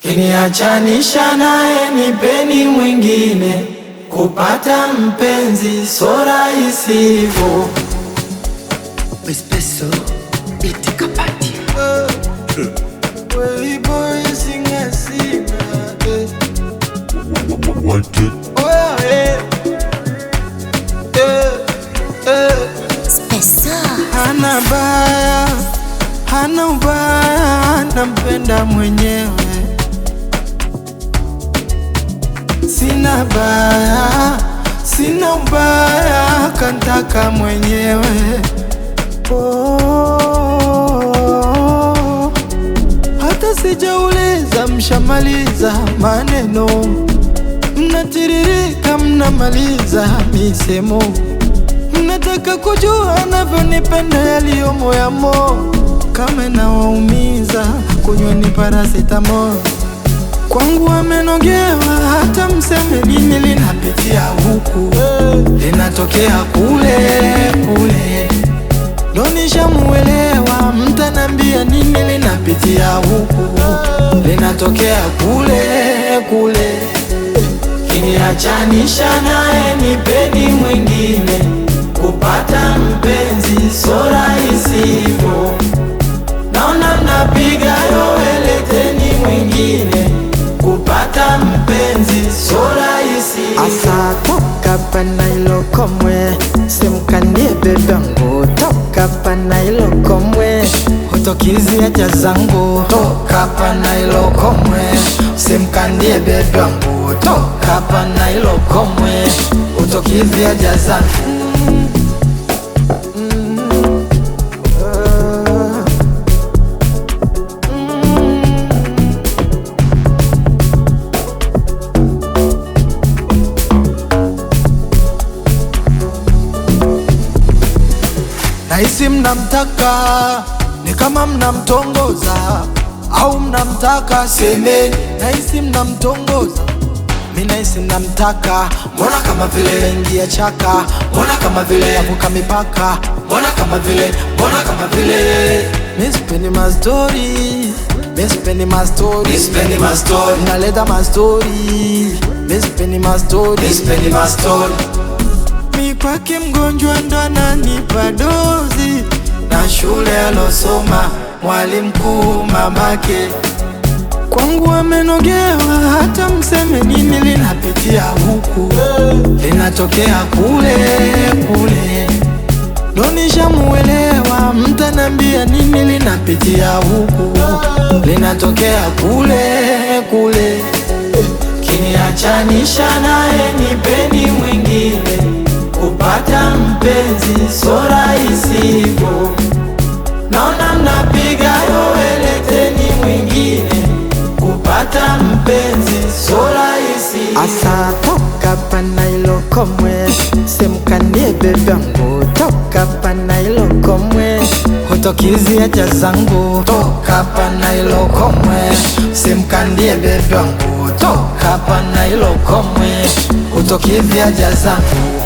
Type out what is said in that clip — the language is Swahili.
Kiniachanisha naye nipeni mwingine, kupata mpenzi so rahisi hivyo. Espresso itika party. Way boy singa singa. What it? Oh yeah. Espresso. Hana baya, hana ubaya, nampenda mwenyewe. Sina baya, sina ubaya, kantaka mwenyewe. Oh, hata sijauliza mshamaliza maneno, mnatiririka mnamaliza misemo. Mnataka kujua navyonipenda yaliyo moyamo, kama nawaumiza kunyweni paracetamol. Kwangu amenogewa, hata mseme nini linapitia huku, linatokea kule kule. Ndo nishamuelewa, mtanambia nini linapitia huku, linatokea kule kule. Kiniachanisha naye nipeni mwingine, kupata mpenzi so rahisi hivyo. Naona mnapiga yowe, leteni mwingine, kupata mpenzi so rahisi. Asa toka pana ilo komwe, simkanie bebangu. Toka pana ilo komwe, Hutokizi haja zangu, toka pana ilo komwe, simkandie bebangu. Toka pana ilo komwe, hutokizi haja zangu. Nahisi mnamtaka, ni kama mnamtongoza, au mnamtaka semeni. Nahisi mnamtongoza, mi nahisi mnamtaka. Mbona kama vile ingia chaka, mbona kama vile yavuka mipaka, mbona kama vile, mbona kama vile. Mi sipendi ma story, mi sipendi ma story, mi sipendi ma story. Naleta ma story, mi sipendi ma story, mi sipendi ma story. Mi kwake mgonjwa ndo ananipa dozi, na shule alosoma mwalimu mkuu mamake. Kwangu amenogewa, hata mseme nini linapitia huku, linatokea kule kule. Ndo nishamuelewa, mtanambia nini linapitia huku, linatokea kule kule. Kiniachanisha naye nipeni mwingine, kupata mpenzi so rahisi hivyo. Naona mnapiga yowe, leteni mwingine, kupata mpenzi so rahisi. asa toka pana ilo komwe, simkanie bebangu. Toka pana ilo komwe, Hutokizi haja zangu, toka pana ilo komwe, simkandie bebangu. Toka pana ilo komwe, hutokizi haja zangu.